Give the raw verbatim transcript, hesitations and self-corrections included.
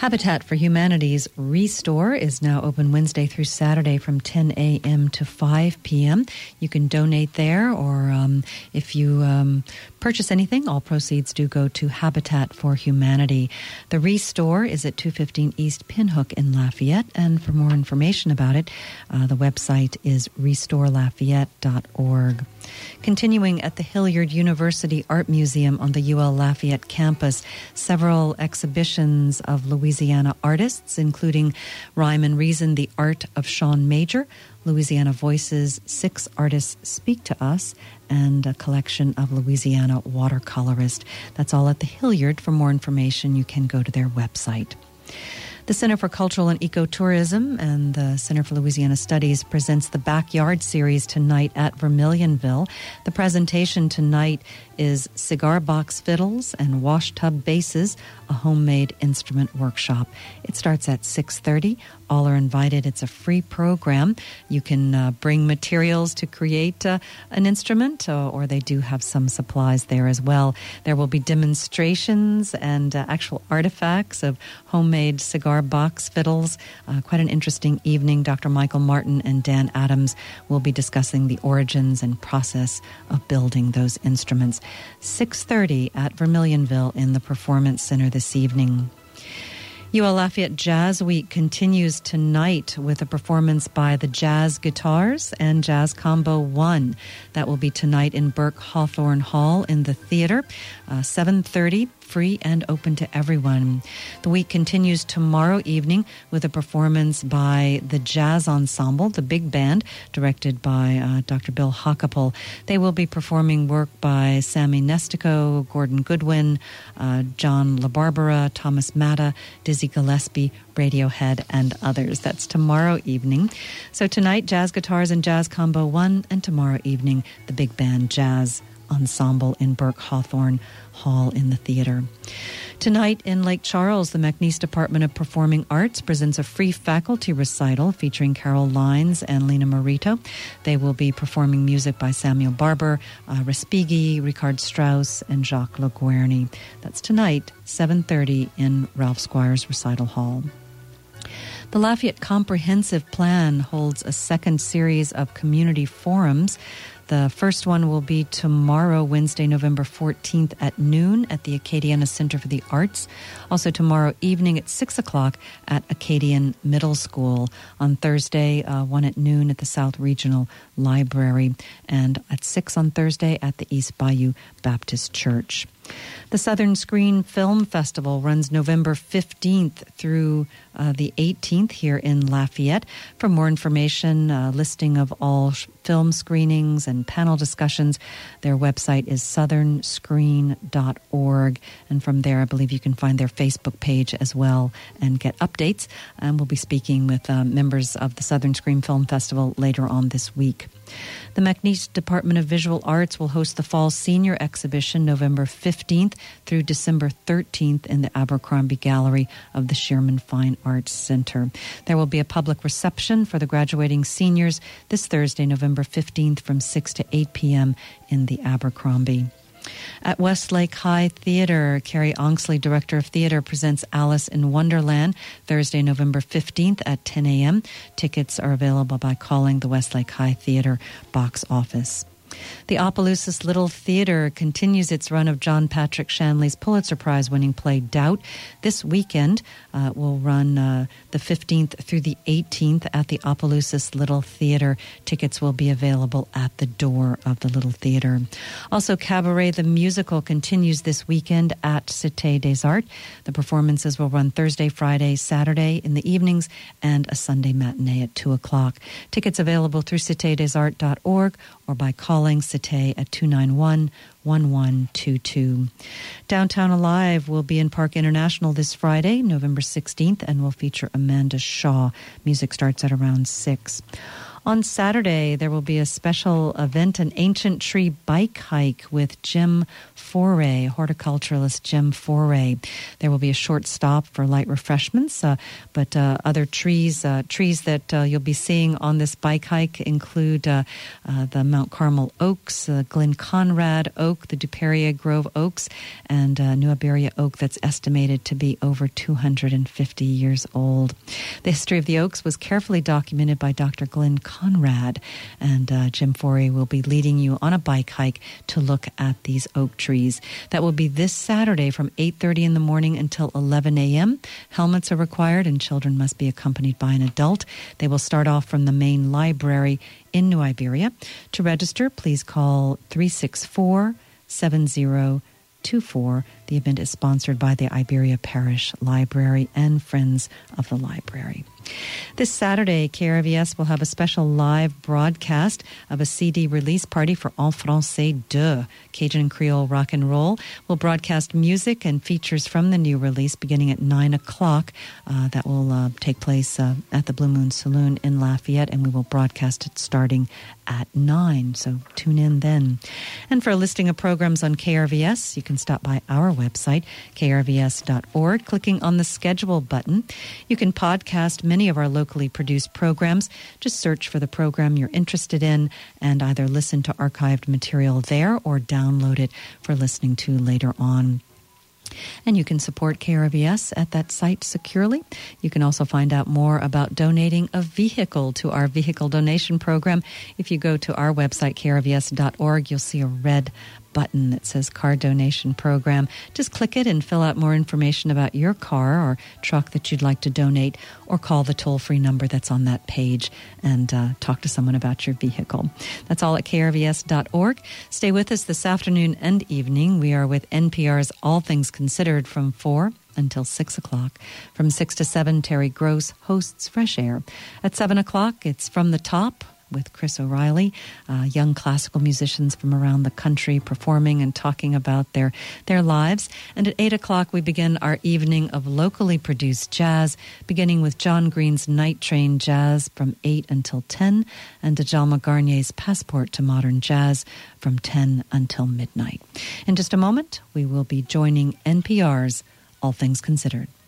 Habitat for Humanity's Restore is now open Wednesday through Saturday from ten a.m. to five p.m. You can donate there, or um, if you um, purchase anything, all proceeds do go to Habitat for Humanity. The Restore is at two fifteen East Pinhook in Lafayette, and for more information about it, uh, the website is restore lafayette dot org. Continuing at the Hilliard University Art Museum on the U L Lafayette campus, several exhibitions of Louisiana artists, including Rhyme and Reason, The Art of Sean Major, Louisiana Voices, Six Artists Speak to Us, and a collection of Louisiana watercolorists. That's all at the Hilliard. For more information, you can go to their website. The Center for Cultural and Ecotourism and the Center for Louisiana Studies presents the Backyard Series tonight at Vermilionville. The presentation tonight is Cigar Box Fiddles and Wash Tub Basses, a homemade instrument workshop. It starts at six thirty. All are invited. It's a free program. You can uh, bring materials to create uh, an instrument, uh, or they do have some supplies there as well. There will be demonstrations and uh, actual artifacts of homemade cigar box fiddles. Uh, quite an interesting evening. Doctor Michael Martin and Dan Adams will be discussing the origins and process of building those instruments. six thirty at Vermilionville in the Performance Center this evening. U L Lafayette Jazz Week continues tonight with a performance by the Jazz Guitars and Jazz Combo One. That will be tonight in Burke Hawthorne Hall in the theater, uh, seven thirty, free and open to everyone. The week continues tomorrow evening with a performance by the Jazz Ensemble, the big band, directed by uh, Doctor Bill Hockapel. They will be performing work by Sammy Nestico, Gordon Goodwin, uh, John LaBarbera, Thomas Matta, Dizzy Gillespie, Radiohead, and others. That's tomorrow evening. So tonight, Jazz Guitars and Jazz Combo One, and tomorrow evening, the big band Jazz Ensemble in Burke Hawthorne Hall in the theater. Tonight in Lake Charles, the McNeese Department of Performing Arts presents a free faculty recital featuring Carol Lines and Lena Morito. They will be performing music by Samuel Barber, uh, Respighi, Richard Strauss, and Jacques LaGuerny. That's tonight, seven thirty in Ralph Squires Recital Hall. The Lafayette Comprehensive Plan holds a second series of community forums. The first one will be tomorrow, Wednesday, November fourteenth at noon at the Acadiana Center for the Arts. Also tomorrow evening at six o'clock at Acadian Middle School. On Thursday, uh, one at noon at the South Regional Library. And at six on Thursday at the East Bayou Baptist Church. The Southern Screen Film Festival runs November fifteenth through uh, the eighteenth here in Lafayette. For more information, a uh, listing of all sh- film screenings and panel discussions, their website is southern screen dot org. And from there, I believe you can find their Facebook page as well and get updates. And we'll be speaking with uh, members of the Southern Screen Film Festival later on this week. The McNeese Department of Visual Arts will host the Fall Senior Exhibition November fifteenth through December thirteenth in the Abercrombie Gallery of the Sherman Fine Arts Center. There will be a public reception for the graduating seniors this Thursday, November fifteenth from six to eight p.m. in the Abercrombie. At Westlake High Theater, Carrie Onksley, Director of Theater, presents Alice in Wonderland Thursday, November fifteenth at ten a.m. Tickets are available by calling the Westlake High Theater box office. The Opelousas Little Theater continues its run of John Patrick Shanley's Pulitzer Prize-winning play Doubt. This weekend uh, will run uh, the fifteenth through the eighteenth at the Opelousas Little Theater. Tickets will be available at the door of the Little Theater. Also, Cabaret the Musical continues this weekend at Cité des Arts. The performances will run Thursday, Friday, Saturday in the evenings, and a Sunday matinee at two o'clock. Tickets available through cité des arts dot org or by calling Cité at two nine one, one one two two. Downtown Alive will be in Park International this Friday, November sixteenth, and will feature Amanda Shaw. Music starts at around six. On Saturday, there will be a special event, an ancient tree bike hike with Jim Foray, horticulturalist Jim Foray. There will be a short stop for light refreshments, uh, but uh, other trees uh, trees that uh, you'll be seeing on this bike hike include uh, uh, the Mount Carmel oaks, the Glen Conrad oak, the Duperia Grove oaks, and uh, New Iberia oak that's estimated to be over two hundred fifty years old. The history of the oaks was carefully documented by Doctor Glen Conrad, and uh, Jim Foray will be leading you on a bike hike to look at these oak trees. That will be this Saturday from eight thirty in the morning until eleven a.m. Helmets are required and children must be accompanied by an adult. They will start off from the main library in New Iberia. To register, please call three six four, seven zero two four. The event is sponsored by the Iberia Parish Library and Friends of the Library. This Saturday, K R V S will have a special live broadcast of a C D release party for En Français deux, Cajun and Creole rock and roll. We'll broadcast music and features from the new release beginning at nine o'clock. Uh, that will uh, take place uh, at the Blue Moon Saloon in Lafayette, and we will broadcast it starting at nine, so tune in then. And for a listing of programs on K R V S, you can stop by our website, k r v s dot org, clicking on the schedule button. You can podcast many of our locally produced programs. Just search for the program you're interested in and either listen to archived material there or download it for listening to later on. And you can support K R V S at that site securely. You can also find out more about donating a vehicle to our vehicle donation program. If you go to our website, k r v s dot org, you'll see a red button that says Car Donation Program. Just click it and fill out more information about your car or truck that you'd like to donate, or call the toll-free number that's on that page and uh, talk to someone about your vehicle. That's all at k r v s dot org. Stay with us this afternoon and evening. We are with N P R's All Things Considered from four until six o'clock. From six to seven, Terry Gross hosts Fresh Air. At seven o'clock, it's From the Top with Chris O'Reilly, uh, young classical musicians from around the country performing and talking about their, their lives. And at eight o'clock, we begin our evening of locally produced jazz, beginning with John Green's Night Train Jazz from eight until ten, and Djalma Garnier's Passport to Modern Jazz from ten until midnight. In just a moment, we will be joining N P R's All Things Considered.